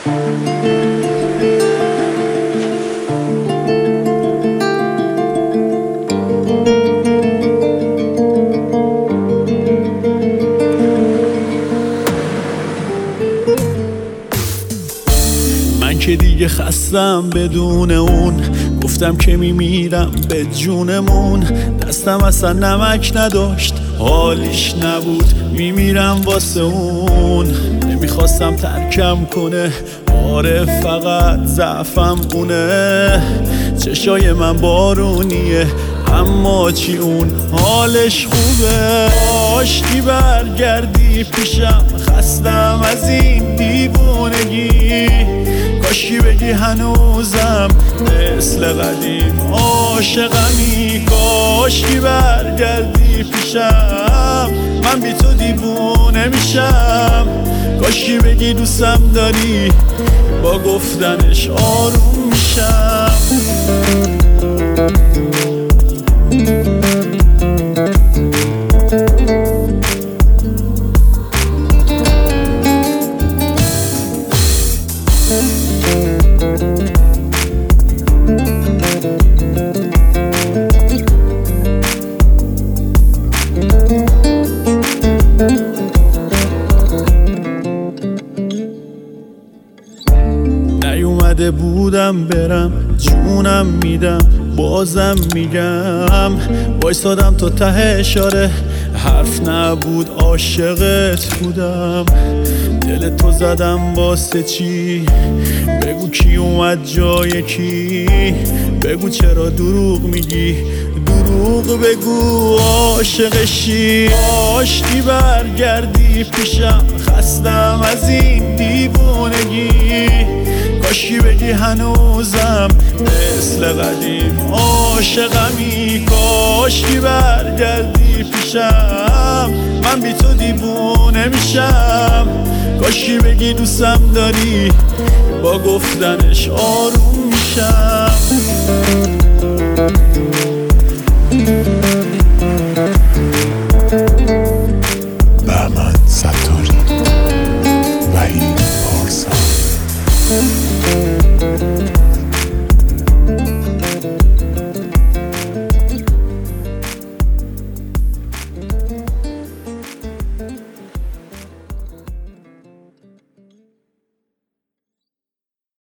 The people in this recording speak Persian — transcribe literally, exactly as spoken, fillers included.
من که دیگه خستم بدون اون، گفتم که میمیرم به جونمون. دستم اصلا نمک نداشت، حالیش نبود، میمیرم واسه اون. نمیخواستم ترکم کنه، آره فقط ضعفم اونه. چشای من بارونیه اما چی اون حالش خوبه. کاشکی برگردی پیشم، خستم از این دیوونگی. کاشکی بگی هنوزم مثل قدیم عاشقمی. کاشکی برگردی پیشم، من بی تو دیوونه میشم. کاشکی بگی دوستم داری، با گفتنش آروم میشم. نیومده بودم برم، جونم میدم بازم میگم. وایسادم تا ته اشاره، حرف نبود عاشقت بودم. دل تو زدم واسه چی؟ بگو کی اومد جای کی؟ بگو چرا دروغ میگی؟ دروغ بگو عاشقشی. کاشکی برگردی پیشم، خستم از این دیوونگی. کاشکی بگی هنوزم مثل قدیم عاشقمی. کاشکی برگردی پیشم، من بی تو دیوونه میشم. کاشکی بگی دوستم داری، با گفتنش آروم میشم.